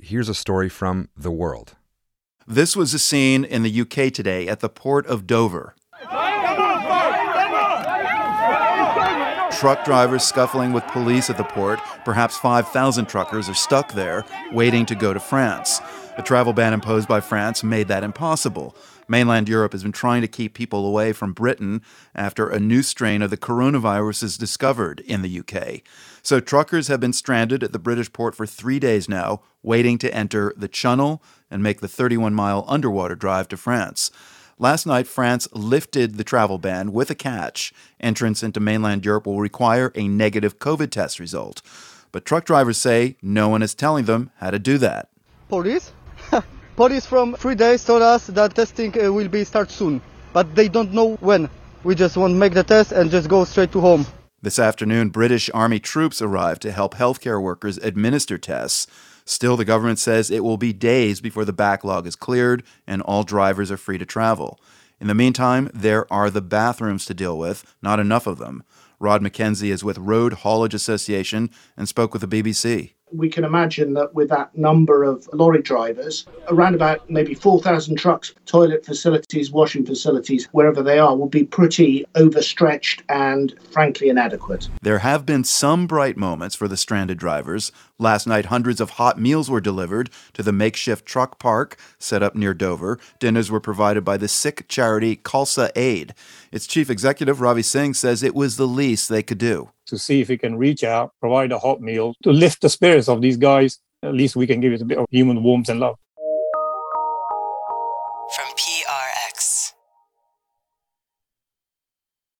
here's a story from The World. This was a scene in the UK today at the port of Dover. Truck drivers scuffling with police at the port. Perhaps 5,000 truckers are stuck there, waiting to go to France. A travel ban imposed by France made that impossible. Mainland Europe has been trying to keep people away from Britain after a new strain of the coronavirus is discovered in the UK. So truckers have been stranded at the British port for 3 days now, waiting to enter the Channel and make the 31-mile underwater drive to France. Last night, France lifted the travel ban with a catch. Entrance into mainland Europe will require a negative COVID test result. But truck drivers say no one is telling them how to do that. Police? Police from 3 days told us that testing will be start soon, but they don't know when. We just want to make the test and just go straight to home. This afternoon, British Army troops arrived to help healthcare workers administer tests. Still, the government says it will be days before the backlog is cleared and all drivers are free to travel. In the meantime, there are the bathrooms to deal with, not enough of them. Rod McKenzie is with Road Haulage Association and spoke with the BBC. We can imagine that with that number of lorry drivers, around about maybe 4,000 trucks, toilet facilities, washing facilities, wherever they are, will be pretty overstretched and frankly inadequate. There have been some bright moments for the stranded drivers. Last night, hundreds of hot meals were delivered to the makeshift truck park set up near Dover. Dinners were provided by the Sikh charity Khalsa Aid. Its chief executive, Ravi Singh, says it was the least they could do. To see if we can reach out, provide a hot meal, to lift the spirits of these guys. At least we can give it a bit of human warmth and love.